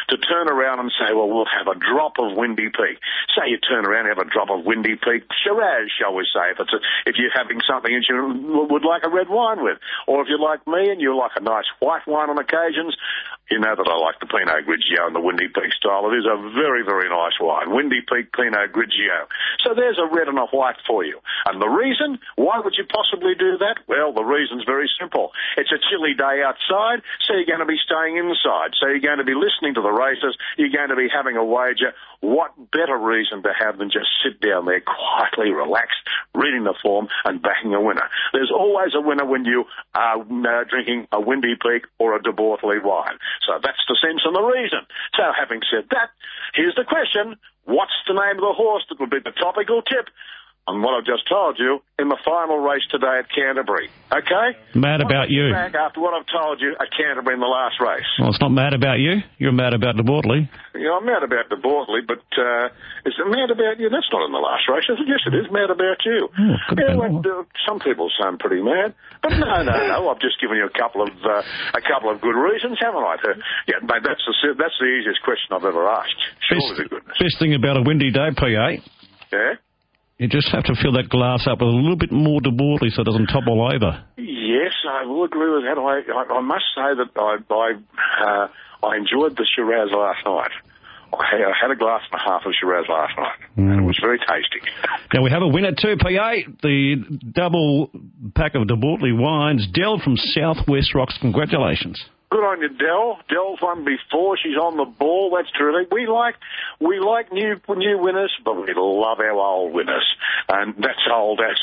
to turn around and say, well, we'll have a drop of Windy Peak. Say you turn around and have a drop of Windy Peak Shiraz, shall we say, if you're having something that you would like a red wine with. Or if you're like me and you like a nice white wine on occasions, you know that I like the Pinot Grigio and the Windy Peak style. It is a very, very nice wine. Windy Peak Pinot Grigio. So there's a red and a white for you. And the reason, why would you possibly do that? Well, the reason's very simple. It's a chilly day outside, so you're going to be staying inside. So you're going to be listening to the races. You're going to be having a wager. What better reason to have than just sit down there quietly, relaxed, reading the form and backing a winner? There's always a winner when you are drinking a Windy Peak or a De Bortoli wine. So that's the sense and the reason. So having said that, here's the question. What's the name of the horse that would be the topical tip on what I've just told you in the final race today at Canterbury? Okay? Mad about you. Back after what I've told you at Canterbury in the last race. Well, it's not mad about you. You're mad about De Bortoli. Yeah, I'm mad about De Bortoli, but is it mad about you? That's not in the last race. Yes, it is mad about you. Some people say I'm pretty mad, but no. I've just given you a couple of good reasons, haven't I? Yeah, mate, that's the easiest question I've ever asked. Surely to goodness. Best thing about a windy day, PA. Yeah. You just have to fill that glass up with a little bit more De Bortoli so it doesn't topple over. Yes, I will agree with that. I must say that I enjoyed the Shiraz last night. I had a glass and a half of Shiraz last night, and it was very tasty. Now, we have a winner too, PA. The double pack of De Bortoli wines. Dell from Southwest Rocks. Congratulations. Good on you, Dell. Dell's won before. She's on the ball. That's terrific. We like new winners, but we love our old winners, and that's old as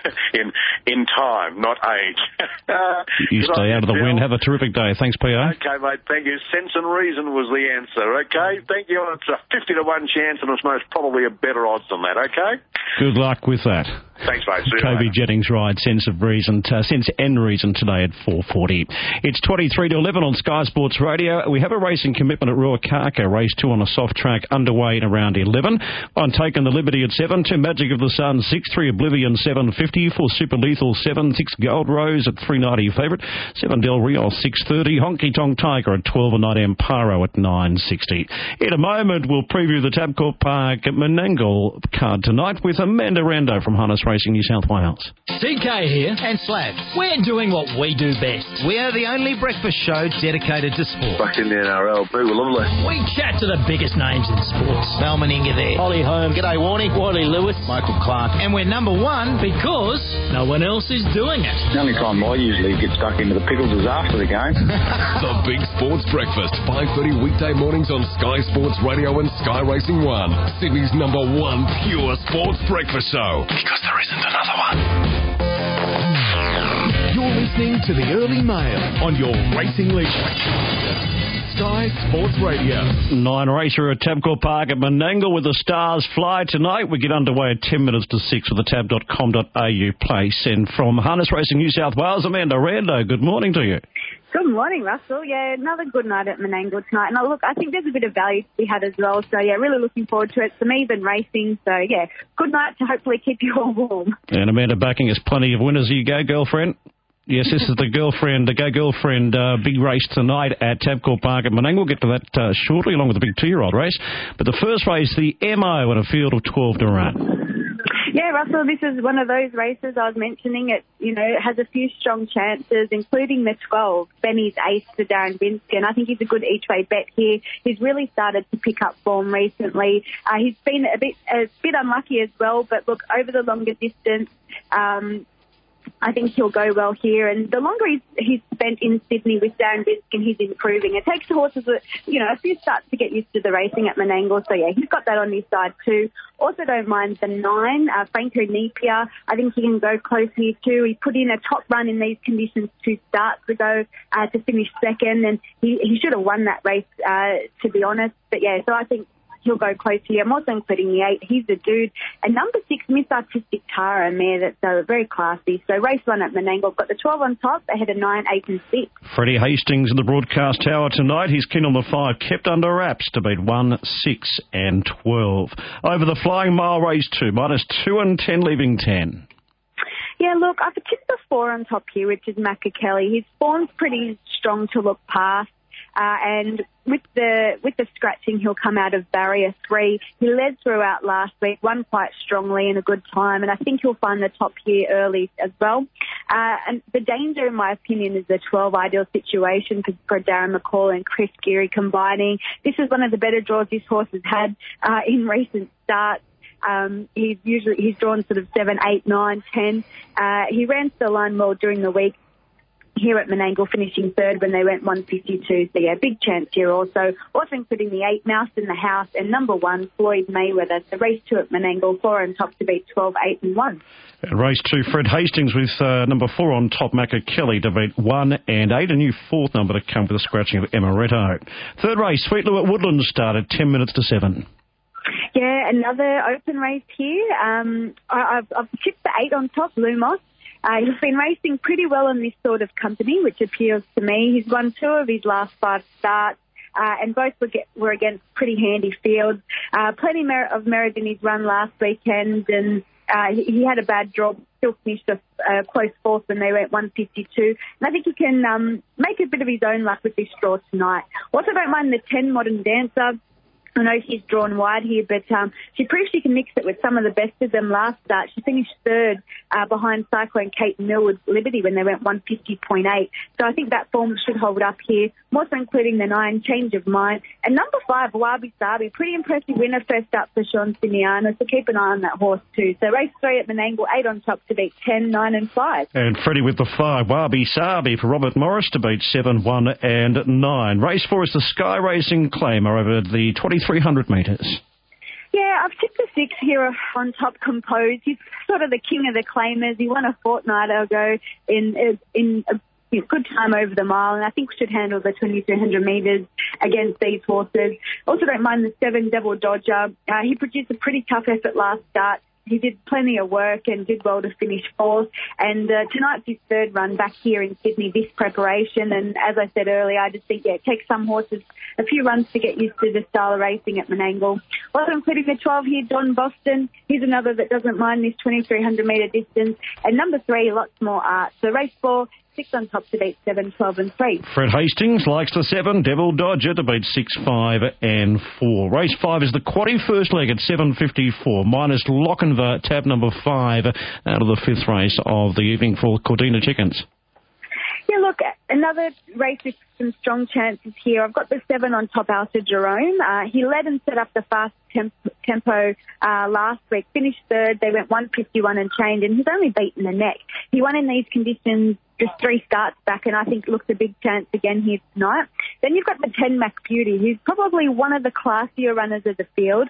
in time, not age. You stay out of the wind. Have a terrific day. Thanks, PA. Okay, mate. Thank you. Sense and reason was the answer. Okay. Thank you. It's a 50 to 1 chance, and it's most probably a better odds than that. Okay. Good luck with that. Thanks, mate. See you Kobe later. Jennings rides Sense of Reason, Sense and Reason today at 4:40. It's 23 to 11 on Sky Sports Radio. We have a racing commitment at Ruakaka. Race 2 on a soft track underway in around 11. On Taken the Liberty at 7. 2 Magic of the Sun 6. 3 Oblivion 750. 4 Super Lethal 7. 6 Gold Rose at 390 favourite. 7 Del Rio 630. Honky Tonk Tiger at 12 and 9 Amparo at 960. In a moment, we'll preview the Tabcorp Park at Menangle card tonight with Amanda Rando from Harness Racing New South Wales. CK here and Slabs. We're doing what we do best. We are the only breakfast show dedicated to sport. Back in the NRL, boo, lovely. We chat to the biggest names in sports. Mel Meninga there. Ollie Holmes. G'day Warnie. Wally Lewis. Michael Clark. And we're number one because no one else is doing it. The only time I usually get stuck into the pickles is after the game. The Big Sports Breakfast, 5:30 weekday mornings on Sky Sports Radio and Sky Racing 1. Sydney's number one pure sports breakfast show. Because there isn't another one. You're listening to the Early Mail on your racing leader. Sky Sports Radio. 9 racer at Tabcorp Park at Menangle with the Stars Fly tonight. We get underway at 10 minutes to 6 with the tab.com.au place. And from Harness Racing New South Wales, Amanda Rando, good morning to you. Good morning, Russell. Yeah, another good night at Menangle tonight. And look, I think there's a bit of value to be had as well. So, yeah, really looking forward to it. Some even racing. So, yeah, good night to hopefully keep you all warm. And Amanda backing us plenty of winners. You go, girlfriend. Yes, this is the Go Girlfriend big race tonight at Tabcorp Park at Menangle. We'll get to that shortly, along with the big 2-year-old race. But the first race, the MO in a field of 12 to run. Yeah, Russell, this is one of those races I was mentioning. It, it has a few strong chances, including the 12, Benny's ace for Darren Vinsky, and I think he's a good each-way bet here. He's really started to pick up form recently. He's been a bit unlucky as well, but look, over the longer distance, I think he'll go well here. And the longer he's spent in Sydney with Darren Biskin, he's improving. It takes the horses, a few starts to get used to the racing at Menangle. So, yeah, he's got that on his side too. Also don't mind the 9, Franco Nepia. I think he can go close here too. He put in a top run in these conditions 2 starts ago to finish second. And he should have won that race, to be honest. But, yeah, so I think he'll go close here. I'm also including the 8. He's the dude. And number 6, Miss Artistic Tara, a mare that's very classy. So race 1 at Menangle. Got the 12 on top, ahead of 9, 8 and 6. Freddie Hastings in the broadcast tower tonight. He's keen on the 5, kept under wraps to beat 1, 6 and 12. Over the Flying Mile race 2, -2 and 10, leaving 10. Yeah, look, I've tipped the 4 on top here, which is Macca Kelly. His form's pretty strong to look past. And with the scratching, he'll come out of barrier 3. He led throughout last week, won quite strongly in a good time, and I think he'll find the top here early as well. And the danger, in my opinion, is the 12 Ideal Situation for Darren McCall and Chris Geary combining. This is one of the better draws this horse has had in recent starts. He's drawn sort of 7, 8, 9, 10. He ran to the line well during the week here at Menangle, finishing third when they went 152. So, yeah, big chance here also. Also including the 8, Mouse in the House, and number 1, Floyd Mayweather. So race 2 at Menangle, 4 on top to beat 12, 8 and 1. And race 2, Fred Hastings with number 4 on top, Macca Kelly to beat 1 and 8. A new 4th number to come with the scratching of Amaretto. Third race, Sweet Lou at Woodland started 10 minutes to 7. Yeah, another open race here. I've tipped the 8 on top, Lumos. He's been racing pretty well in this sort of company, which appeals to me. He's won 2 of his last 5 starts, and both were against pretty handy fields. Plenty of merit in his run last weekend, and he had a bad draw, still finished a close 4th when they went 152. And I think he can make a bit of his own luck with this draw tonight. Also, don't mind the 10 Modern Dancer. I know she's drawn wide here, but she proved she can mix it with some of the best of them last start. She finished third behind Cyclone Kate Millwood's Liberty when they went 150.8. So I think that form should hold up here. I'm also including the 9, Change of Mind. And number 5, Wabi Sabi, pretty impressive winner first up for Sean Simiano. So keep an eye on that horse too. So race 3 at Menangle, 8 on top to beat 10, 9 and 5. And Freddie with the 5, Wabi Sabi for Robert Morris to beat 7, 1 and 9. Race 4 is the Sky Racing Claimer over the 2300 metres. Yeah, I've tipped the 6 here on top, Compose. He's sort of the king of the claimers. He won a fortnight ago in a good time over the mile, and I think we should handle the 2300 metres against these horses. Also don't mind the 7, Devil Dodger. He produced a pretty tough effort last start. He did plenty of work and did well to finish 4th. And tonight's his 3rd run back here in Sydney, this preparation. And as I said earlier, I just think, it takes some horses a few runs to get used to the style of racing at Menangle. Also including the 12 here, Don Boston. He's another that doesn't mind this 2300 metre distance. And number 3, lots more art. So race 4, 6 on top to beat 7, 12 and 3. Fred Hastings likes the 7, Devil Dodger to beat 6, 5 and 4. Race 5 is the quaddie first leg at 7.54, minus Lochinvar, tab number 5, out of the 5th race of the evening for Cordina Chickens. Yeah, look, another race with some strong chances here. I've got the 7 on top, Alta Jerome. He led and set up the fast tempo last week, finished 3rd. They went 151 and change, and he's only beaten the neck. He won in these conditions just 3 starts back, and I think looks a big chance again here tonight. Then you've got the 10 Mac Beauty, who's probably one of the classier runners of the field.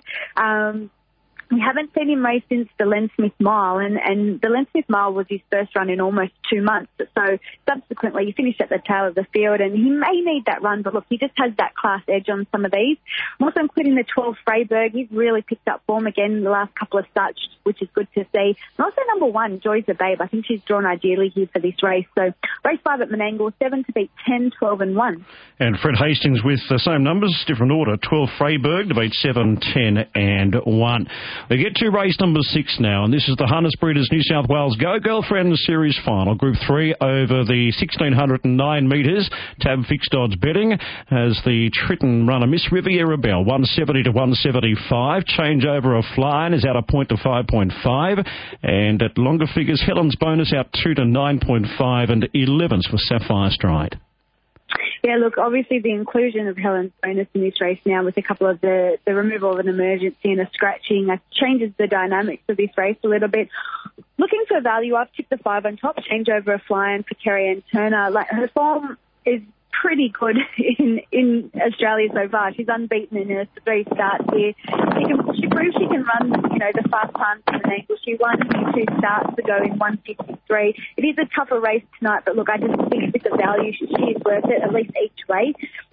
We haven't seen him race since the Len Smith Mile, and the Len Smith Mile was his first run in almost 2 months. So subsequently, he finished at the tail of the field, and he may need that run, but look, he just has that class edge on some of these. I'm also including the 12 Freiburg. He's really picked up form again in the last couple of starts, which is good to see. And also number 1, Joy's a Babe. I think she's drawn ideally here for this race. So race 5 at Menangle, 7 to beat 10, 12 and 1. And Fred Hastings with the same numbers, different order, 12 Freiburg to beat 7, 10 and 1. We get to race number 6 now, and this is the Harness Breeders New South Wales Go Girlfriends Series Final. Group 3 over the 1,609 metres. Tab fixed odds betting as the Triton runner Miss Riviera Bell, 170 to 175. Changeover of Flying is out a point to 5.5. And at longer figures, Helen's Bonus out 2 to 9.5 and 11s for Sapphire Stride. Yeah, look, obviously the inclusion of Helen's Bonus in this race now with a couple of the removal of an emergency and a scratching changes the dynamics of this race a little bit. Looking for value, I've tipped the 5 on top, Changeover of Flying for Kerry-Ann Turner. Like, her form is pretty good in Australia so far. She's unbeaten in her 3 starts here. She proves she can run, the fast times in the angle. She won 2 starts ago in 153. It is a tougher race tonight, but look, I just think with the value, she is worth it, at least each way.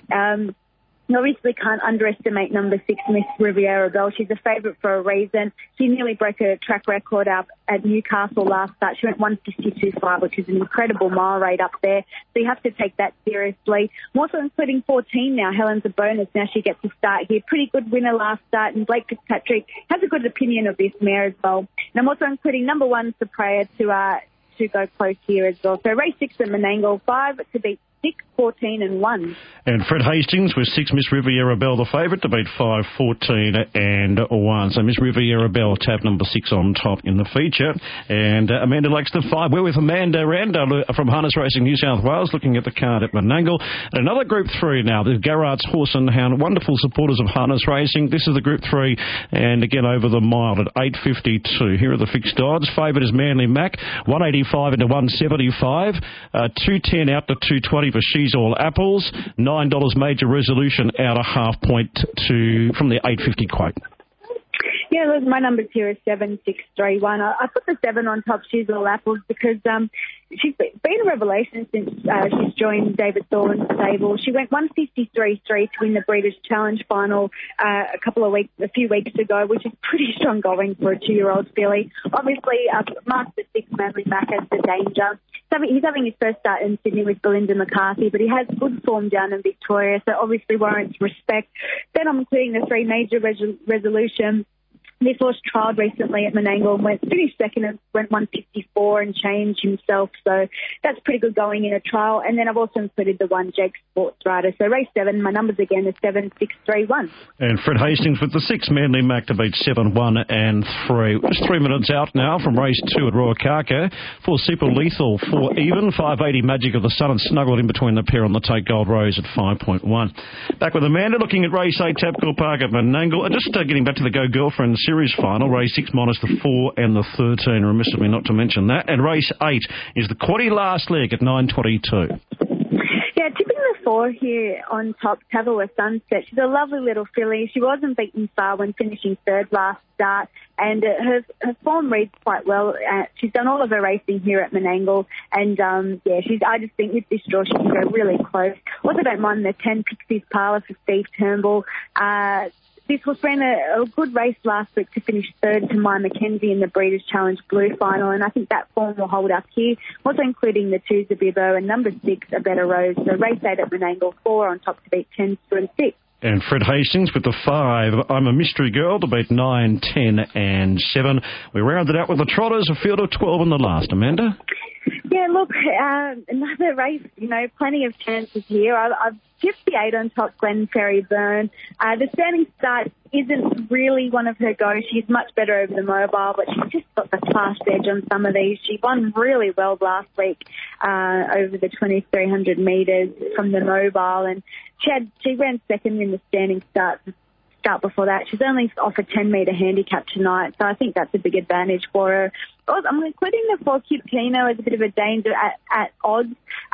You obviously can't underestimate number 6, Miss Riviera Bell. She's a favourite for a reason. She nearly broke her track record up at Newcastle last start. She went 152.5, which is an incredible mile rate up there. So you have to take that seriously. I'm also including 14 now. Helen's a Bonus. Now she gets to start here. Pretty good winner last start. And Blake Fitzpatrick has a good opinion of this mare as well. And I'm also including number 1, Sopraya, to go close here as well. So race 6 at Menangle, 5 to beat 6, 14 and 1. And Fred Hastings with 6, Miss Riviera Bell, the favourite, to beat 5, 14 and 1. So Miss Riviera Bell, tab number 6 on top in the feature. And Amanda likes the 5. We're with Amanda Rando from Harness Racing New South Wales, looking at the card at Menangle. And another Group 3 now, the Garrard's Horse and Hound, wonderful supporters of Harness Racing. This is the Group 3, and again over the mile at 8.52. Here are the fixed odds. Favourite is Manly Mac, 185 into 175, 210 out to 220 for She's All Apples, $9 Major Resolution out a half point from the 8.50 quote. Yeah, look, my numbers here is 7, 6, 3, 1. I put the 7 on top, She's All Apples, because she's been a revelation since she's joined David Thorne's stable. She went 153.3 to win the Breeders' Challenge final a few weeks ago, which is pretty strong going for a 2-year-old filly. Obviously, Master 6, Manly Mac as the danger. He's having his first start in Sydney with Belinda McCarthy, but he has good form down in Victoria, so obviously warrants respect. Then I'm including the 3 Major Resolution. This horse trialled recently at Menangle and finished second and went 154 and changed himself. So that's pretty good going in a trial. And then I've also included the 1 Jake Sports Rider. So race 7, my numbers again are 7, 6, 3, 1. And Fred Hastings with the 6 Manly Mac to beat 7, 1 and 3. Just 3 minutes out now from race 2 at Ruakaka. 4 Super Lethal, 4 even. 580 Magic of the Sun and snuggled in between the pair on the take Gold Rose at 5.1. Back with Amanda looking at race 8 Tabcorp Park at Menangle. Just getting back to the Go Girlfriend Series final, race 6 minus the 4 and the 13, remiss of me not to mention that. And race 8 is the quaddie last leg at 9.22. Yeah, tipping the 4 here on top, Tavola Sunset. She's a lovely little filly. She wasn't beaten far when finishing 3rd last start, and her form reads quite well. She's done all of her racing here at Menangle, and I just think with this draw she can go really close. Also don't mind the 10 Pixies Parlour for Steve Turnbull. This horse ran a good race last week to finish 3rd to My Mackenzie in the Breeders' Challenge Blue final, and I think that form will hold up here. Also including the 2 Zabibbo and number 6, A Better Rose. So race 8 at Menangle, 4 on top to beat 10, 2 and 6. And Fred Hastings with the 5, I'm a Mystery Girl, to beat 9, 10 and 7. We rounded out with the Trotters, a field of 12 in the last. Amanda? Yeah, look, another race, plenty of chances here. I've tipped the 8 on top, Glenferrie Burn. The standing start isn't really one of her goes. She's much better over the mobile, but she's just got the class edge on some of these. She won really well last week over the 2,300 metres from the mobile, and she ran second in the standing start before that. She's only off a 10-metre handicap tonight, so I think that's a big advantage for her. Also, I'm including the 4 Cupino as a bit of a danger at odds.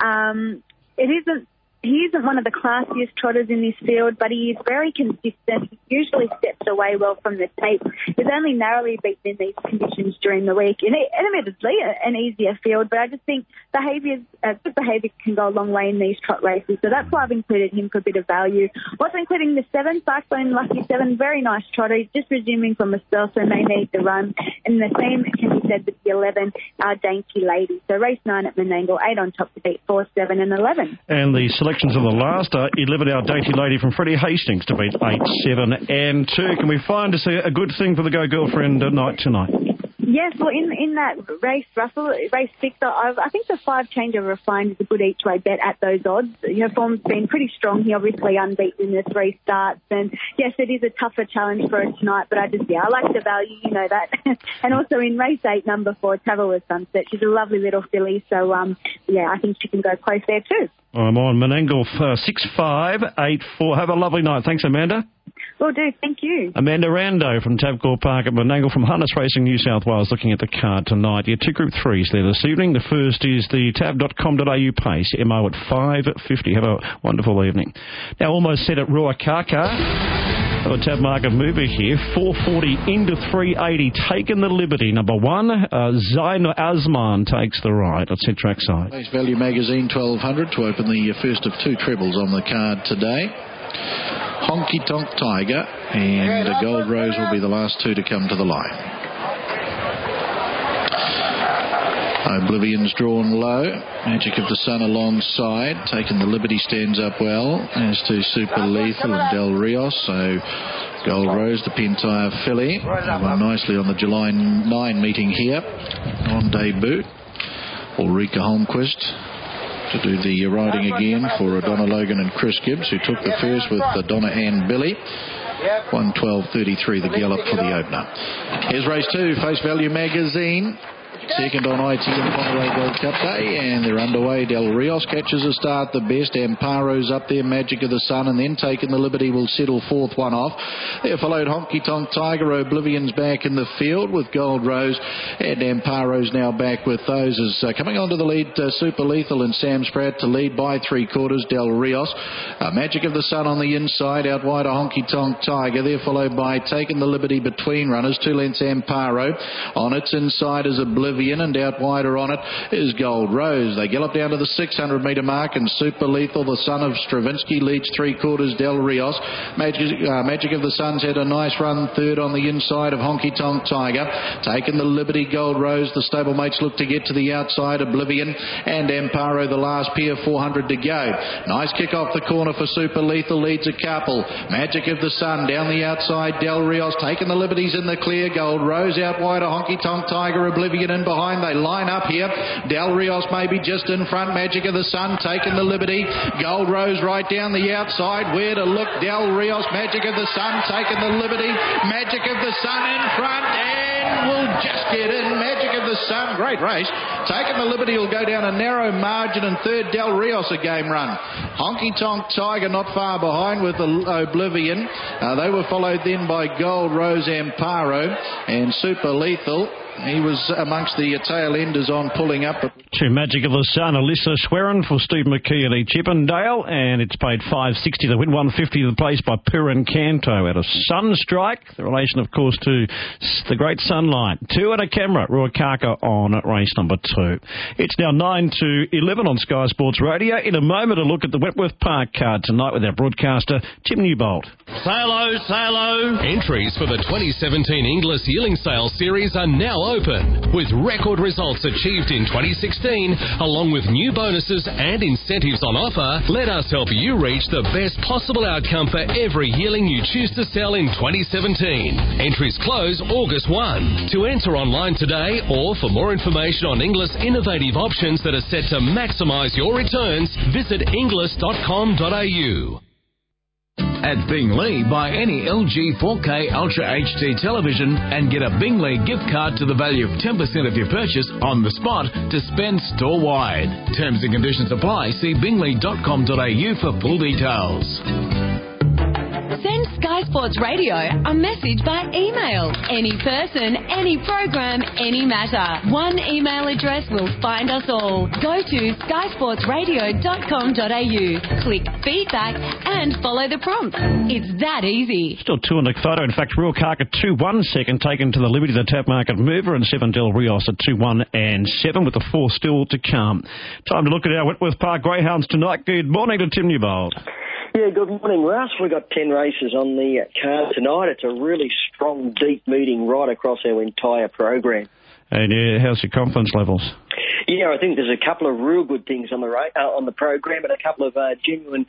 He isn't one of the classiest trotters in this field, but he is very consistent. He usually steps away well from the tape. He's only narrowly beaten in these conditions during the week. And admittedly, an easier field, but I just think good behaviour can go a long way in these trot races. So that's why I've included him for a bit of value. Also including the 7, Cyclone Lucky 7, very nice trotter. He's just resuming from a spell, so may need the run. And the same can be said with the 11, Our Dainty Lady. So race 9 at Menangle, 8 on top to beat 4, 7 and 11. And the selections of the last are 11, Our Dainty Lady from Freddie Hastings to beat 8, 7 and 2. Can we find us a good thing for the Go Girlfriend night tonight? Yes, well, in that race, Russell, race 6, I think the 5 Change of Refined is a good each-way bet at those odds. Her form's been pretty strong. He obviously unbeaten in the 3 starts. And, yes, it is a tougher challenge for her tonight, but I like the value, you know that. And also in race 8, number 4, Tavola Sunset. She's a lovely little filly, so, I think she can go close there too. I'm on Menangle 6584. Have a lovely night. Thanks, Amanda. Will do. Thank you. Amanda Rando from Tabcorp Park at Menangle from Harness Racing New South Wales, looking at the card tonight. Yeah, 2 Group 3s there this evening. The first is the tab.com.au pace, MO at 5.50. Have a wonderful evening. Now, almost set at Ruakaka. A tab market mover here, 440 into 380, taking the liberty. Number 1, Zain Azman takes the ride. Let's hit trackside. Face Value Magazine 1200 to open the first of 2 trebles on the card today. Honky Tonk Tiger and Gold Rose will be the last 2 to come to the line. Oblivion's drawn low. Magic of the Sun alongside. Taking the liberty stands up well, as to Super Lethal and Del Rios. So Gold Rose, the Pentire filly, won nicely on the July 9 meeting here on debut. Ulrika Holmquist to do the riding again for Donna Logan and Chris Gibbs, who took the first with Donna and Billy. 1:12.33 the gallop for the opener. Here's race 2, Face Value Magazine. Second on ITM Monterey Gold Cup Day, and they're underway. Del Rios catches a start the best. Amparo's up there, Magic of the Sun, and then Taking the Liberty will settle fourth one off. There followed Honky Tonk Tiger. Oblivion's back in the field with Gold Rose, and Amparo's now back with those. As coming onto the lead, Super Lethal and Sam Spratt to lead by 3/4. Del Rios, Magic of the Sun on the inside, out wide a Honky Tonk Tiger. They're followed by Taking the Liberty between runners, 2 lengths Amparo. On its inside is Oblivion, and out wider on it is Gold Rose. They gallop down to the 600 metre mark, and Super Lethal, the son of Stravinsky, leads 3/4 Del Rios. Magic of the Sun's had a nice run third on the inside of Honky Tonk Tiger. Taking the Liberty, Gold Rose. The stablemates look to get to the outside. Oblivion and Amparo, the last pair, 400 to go. Nice kick off the corner for Super Lethal, leads a couple. Magic of the Sun down the outside. Del Rios Taking the Liberties in the clear. Gold Rose out wide, a Honky Tonk Tiger. Oblivion in behind. They line up here. Del Rios maybe just in front. Magic of the Sun Taking the Liberty. Gold Rose right down the outside. Where to look? Del Rios, Magic of the Sun Taking the Liberty. Magic of the Sun in front and will just get in. Magic of the Sun, great race. Taking the Liberty will go down a narrow margin, and third Del Rios a game run. Honky Tonk Tiger not far behind with Oblivion. They were followed then by Gold Rose, Amparo and Super Lethal. He was amongst the tail enders on pulling up. To Magic of the Sun, Alyssa Swerin for Steve McKee at Chippendale, and it's paid $5.60. The win $1.50 the place by Purin Canto out of Sunstrike. The relation, of course, to the great Sunlight. 2 and a camera. Ruakaka on race number 2. It's now 9-11 on Sky Sports Radio. In a moment, a look at the Wentworth Park card tonight with our broadcaster, Tim Newbold. Salo. Entries for the 2017 Inglis Yearling Sale Series are now open, with record results achieved in 2016, along with new bonuses and incentives on offer. Let us help you reach the best possible outcome for every yearling you choose to sell in 2017. Entries close August 1. To enter online today, or for more information on Inglis' innovative options that are set to maximise your returns, visit inglis.com.au. At Bingley, buy any LG 4K Ultra HD television and get a Bingley gift card to the value of 10% of your purchase on the spot to spend store-wide. Terms and conditions apply. See bingley.com.au for full details. Send Sky Sports Radio a message by email. Any person, any program, any matter. One email address will find us all. Go to skysportsradio.com.au, click feedback and follow the prompts. It's that easy. Still 2 in the photo. In fact, Ruakaka 2-1 second, taken to the Liberty, the Tap Market Mover, and 7 Del Rios at 2-1 and 7 with the 4 still to come. Time to look at our Wentworth Park Greyhounds tonight. Good morning to Tim Newbold. Yeah, good morning, Russ. We've got 10 races on the card tonight. It's a really strong, deep meeting right across our entire program. And how's your confidence levels? Yeah, I think there's a couple of real good things on the program, and a couple of genuine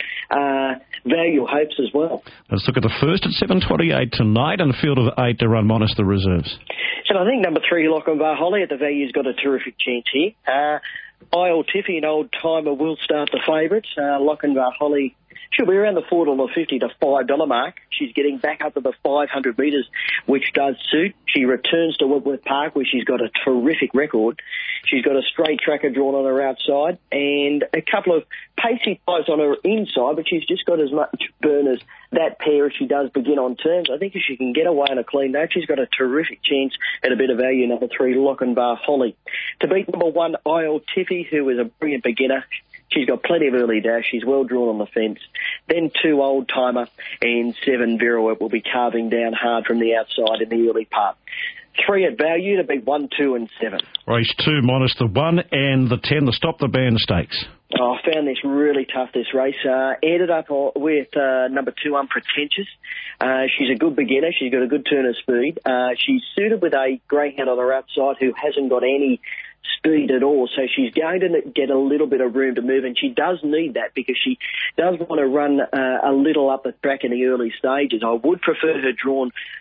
value hopes as well. Let's look at the first at 7:28 tonight, and a field of 8 to run minus the reserves. And I think number 3, Lochinvar Holly at the value's got a terrific chance here. Isle Tiffy, an old timer, will start the favourites. Lochinvar Holly, she'll be around the $4.50 to $5 mark. She's getting back up to the 500 metres, which does suit. She returns to Wentworth Park, where she's got a terrific record. She's got a straight tracker drawn on her outside and a couple of pacey types on her inside, but she's just got as much burn as that pair as she does begin on turns. I think if she can get away on a clean note, she's got a terrific chance at a bit of value. Number 3, Lochinvar Holly. To beat number 1, Isle Tiffy, who is a brilliant beginner. She's got plenty of early dash. She's well drawn on the fence. Then 2, Old Timer, and 7, Viruet will be carving down hard from the outside in the early part. 3 at value to beat 1, 2 and 7. Race 2 minus the 1 and the 10, the Stop the Band stakes. Oh, I found this really tough, this race. Ended up with number 2, Unpretentious. She's a good beginner. She's got a good turn of speed. She's suited with a greyhound on her outside who hasn't got any speed at all, so she's going to get a little bit of room to move, and she does need that because she does want to run a little up the track in the early stages. I would prefer her drawn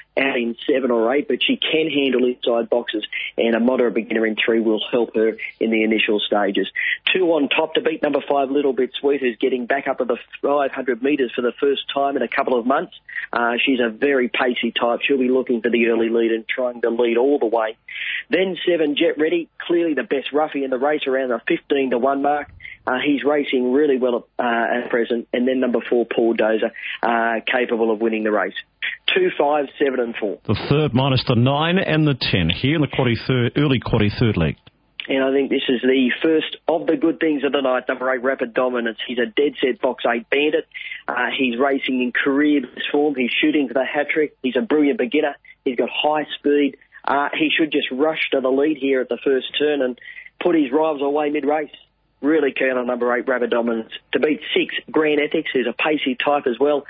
out in 7 or 8, but she can handle inside boxes, and a moderate beginner in 3 will help her in the initial stages. 2 on top to beat number 5, Little Bit Sweet, who's getting back up to the 500 metres for the first time in a couple of months. She's a very pacey type. She'll be looking for the early lead and trying to lead all the way. Then 7, Jet Ready, clearly the best roughie in the race around the 15-1 mark. He's racing really well at present. And then number 4, Paul Dozer, capable of winning the race. 2, 5, 7 and 4. The third minus the 9 and the 10 here in the early quaddy third leg. And I think this is the first of the good things of the night, number 8, Rapid Dominance. He's a dead-set box 8 bandit. He's racing in career form. He's shooting for the hat-trick. He's a brilliant beginner. He's got high speed. He should just rush to the lead here at the first turn and put his rivals away mid-race. Really keen on number 8, Rapid Dominance. To beat 6, Grand Ethics, who's a pacey type as well.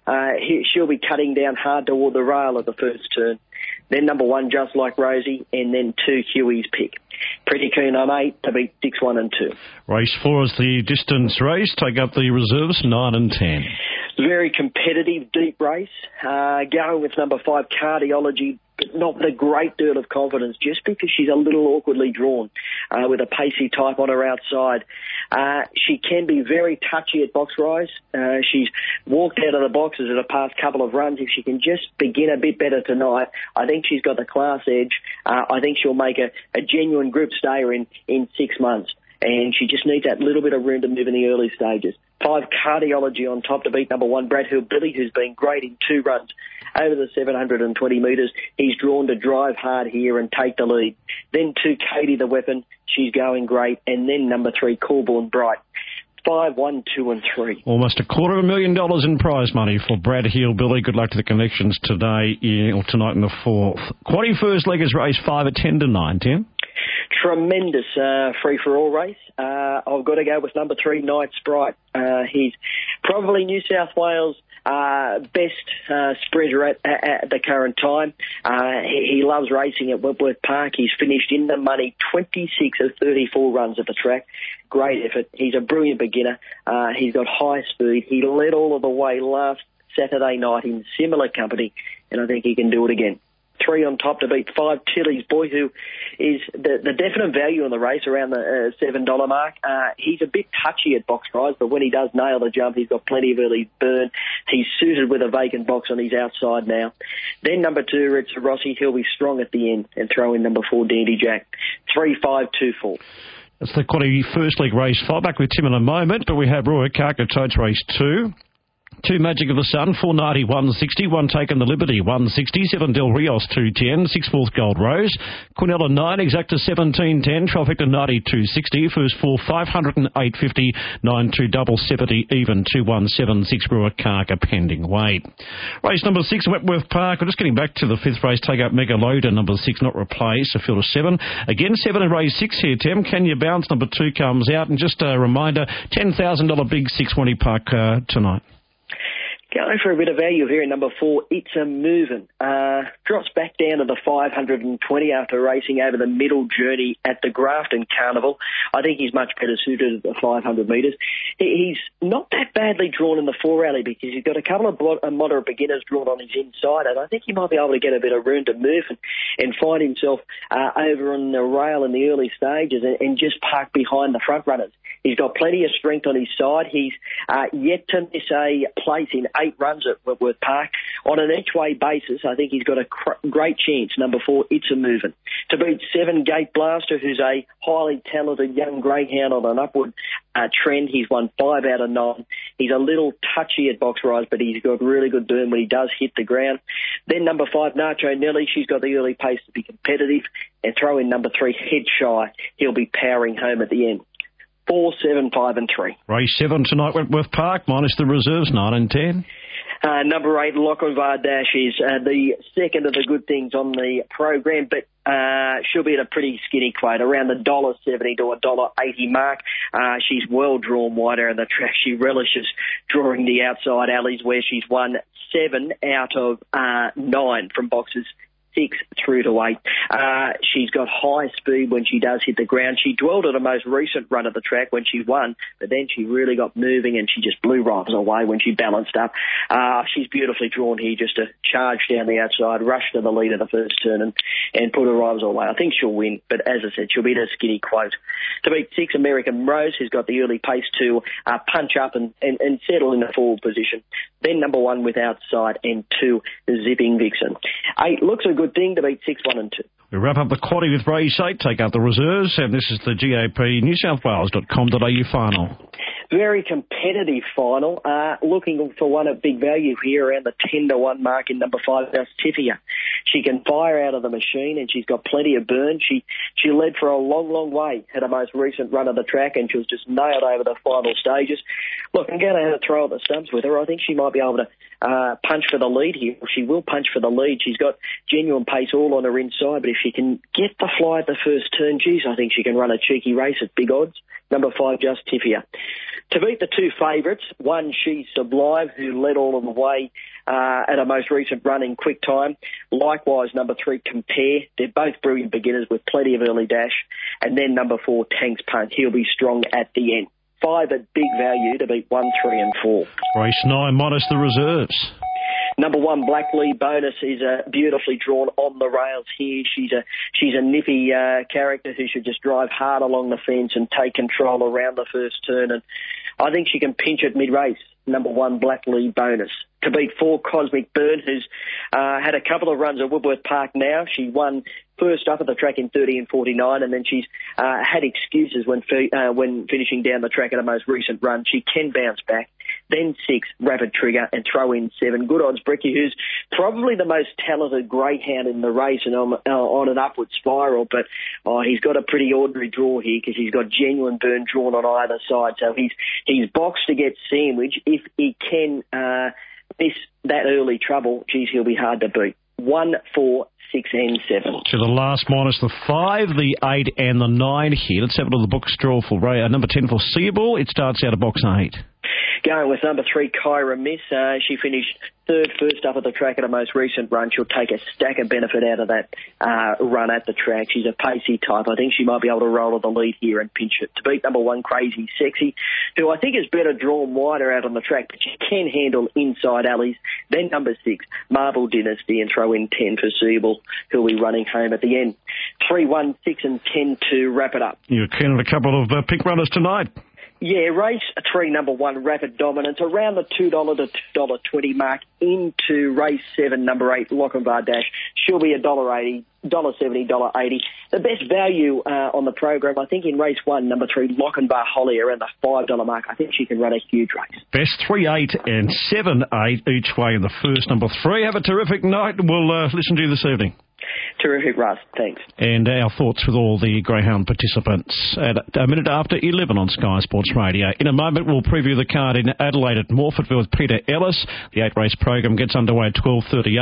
She'll be cutting down hard toward the rail at the first turn. Then number 1, Just Like Rosie, and then 2, Huey's Pick. Pretty keen on 8 to beat 6, 1 and 2. Race 4 is the distance race. Take up the reserves, 9 and 10. Very competitive, deep race. Going with number 5, Cardiology, but not with a great deal of confidence, just because she's a little awkwardly drawn with a pacey type on her outside. She can be very touchy at box rise. She's walked out of the boxes in the past couple of runs. If she can just begin a bit better tonight, I think she's got the class edge. I think she'll make a genuine group stayer in 6 months. And she just needs that little bit of room to move in the early stages. 5, Cardiology on top to beat number 1, Brad Hill Billy, who's been great in 2 runs over the 720 metres. He's drawn to drive hard here and take the lead. Then 2, Katie the Weapon. She's going great. And then number 3, Corborn Bright. 5, 1, 2 and 3. Almost $250,000 in prize money for Brad Hill Billy. Good luck to the connections today or tonight in the 4th. Quaddy first leg is race 5 at 10 to 9, Tim. Tremendous free-for-all race. I've got to go with number 3, Night Sprite. He's probably New South Wales' best sprinter at the current time. He loves racing at Wentworth Park. He's finished in the money 26 of 34 runs at the track. Great effort. He's a brilliant beginner. He's got high speed. He led all of the way last Saturday night in similar company, and I think he can do it again. 3 on top to beat 5, Tilly's Boy, who is the definite value in the race around the $7 mark. He's a bit touchy at box rise, but when he does nail the jump, he's got plenty of early burn. He's suited with a vacant box on his outside now. Then number 2, Ritzer Rossi. He'll be strong at the end, and throw in number 4, Dandy Jack. 3, 5, 2, 4. That's the quaddy first leg race 5. Back with Tim in a moment, but we have Roy Carker Totes race 2. 2, Magic of the Sun, 490, 160. 1, Taken the Liberty, 160. 7, Del Rios, 210. 6, Fourth Gold Rose. Quinella, 9. Exacta, 1710. Trifecta, 90, 260. First 4, 500 and 850. 9, 2, Double, 70, even. 2, 1, 7, 6, Brewer, Carker, pending weight. Race number 6, Wentworth Park. We're just getting back to the 5th race. Take up Mega Loader, number 6, not replaced. A field of 7. Again, 7 in race 6 here, Tim. Can you bounce? Number 2 comes out. And just a reminder, $10,000 big 620 Park tonight. Going for a bit of value here in number 4, It's a Movin'. Drops back down to the 520 after racing over the middle journey at the Grafton Carnival. I think he's much better suited at the 500 metres. He's not that badly drawn in the 4 rally because he's got a couple of moderate beginners drawn on his inside, and I think he might be able to get a bit of room to move and find himself over on the rail in the early stages and just park behind the front runners. He's got plenty of strength on his side. He's yet to miss a place in 8 runs at Wentworth Park. On an each-way basis, I think he's got a great chance. Number 4, It's a Movin'. To beat 7, Gate Blaster, who's a highly talented young greyhound on an upward trend. He's won 5 out of 9. He's a little touchy at box rise, but he's got really good burn when he does hit the ground. Then number 5, Nacho Nelly. She's got the early pace to be competitive. And throw in number 3, Head Shy. He'll be powering home at the end. 4, 7, 5 and 3. Race 7 tonight, Wentworth Park, minus the reserves, 9 and 10. Number 8, Lochinvar Dash is the second of the good things on the program, but she'll be at a pretty skinny quote, around the $1.70 to $1.80 mark. She's well drawn wider in the track. She relishes drawing the outside alleys where she's won 7 out of 9 from boxes 6 through to 8. She's got high speed when she does hit the ground. She dwelled at a most recent run of the track when she won, but then she really got moving and she just blew rivals away when she balanced up. She's beautifully drawn here just to charge down the outside, rush to the lead of the first turn and put her rivals away. I think she'll win, but as I said, she'll beat a skinny quote. To beat 6, American Rose, who's got the early pace to punch up and settle in the forward position. Then number 1 with Outside and 2, Zipping Vixen. 8 looks a good thing to beat 6, 1 and 2. We wrap up the quaddie with race 8, take out the reserves, and this is the GAP newsouthwales.com.au final. Very competitive final. Looking for one at big value here around the 10-1 mark in number 5, Justifia. She can fire out of the machine and she's got plenty of burn. She led for a long, long way at her most recent run of the track and she was just nailed over the final stages. Look, I'm going to have a throw at the stumps with her. I think she might be able to punch for the lead here. She will punch for the lead. She's got genuine pace all on her inside, but if she can get the fly at the first turn, geez, I think she can run a cheeky race at big odds. Number 5, Justifia. To beat the 2 favourites, 1, She's Sublime, who led all of the way at her most recent run in quick time. Likewise, number 3, Compare. They're both brilliant beginners with plenty of early dash. And then number 4, Tanks Punt. He'll be strong at the end. 5 at big value to beat 1, 3 and 4. Race 9 minus the reserves. Number 1, Blackley Bonus, is beautifully drawn on the rails here. She's a nippy character who should just drive hard along the fence and take control around the first turn. And I think she can pinch at mid-race. Number 1, Blackley Bonus. To beat 4, Cosmic Burn, who's had a couple of runs at Woodworth Park now. She won first up at the track in 30 and 49, and then she's had excuses when finishing down the track at her most recent run. She can bounce back. Then 6, Rapid Trigger, and throw in 7, Good Odds Bricky, who's probably the most talented greyhound in the race and on an upward spiral, but he's got a pretty ordinary draw here because he's got genuine burn drawn on either side. So he's boxed to get sandwich. If he can miss that early trouble, geez, he'll be hard to beat. 1, 4, 6 and 7. To the last minus the 5, the 8 and the 9 here. Let's have a look at the box draw for number 10 for Seaball. It starts out of box 8. Going with number 3, Kyra Miss. She finished third first up at the track at her most recent run. She'll take a stack of benefit out of that run at the track. She's a pacey type. I think she might be able to roll at the lead here and pinch it. To beat number 1, Crazy Sexy, who I think is better drawn wider out on the track, but she can handle inside alleys. Then number 6, Marble Dynasty, and throw in 10 for Seable, who'll be running home at the end. 3, 1, 6 and 10 to wrap it up. You're keen on a couple of pick runners tonight. Yeah, race 3, number 1, Rapid Dominance, around the $2 to $2.20 mark into race 7, number 8, Lochinvar Dash. She'll be $1.80, $1.70, $1.80. The best value on the program, I think, in race 1, number 3, Lochinvar Holly, around the $5 mark. I think she can run a huge race. Best 3, 8 and 7, 8 each way in the first, number 3. Have a terrific night. We'll listen to you this evening. Terrific, Russ. Thanks. And our thoughts with all the Greyhound participants at a minute after 11 on Sky Sports Radio. In a moment, we'll preview the card in Adelaide at Morfordville with Peter Ellis. The 8-race program gets underway at 12:30.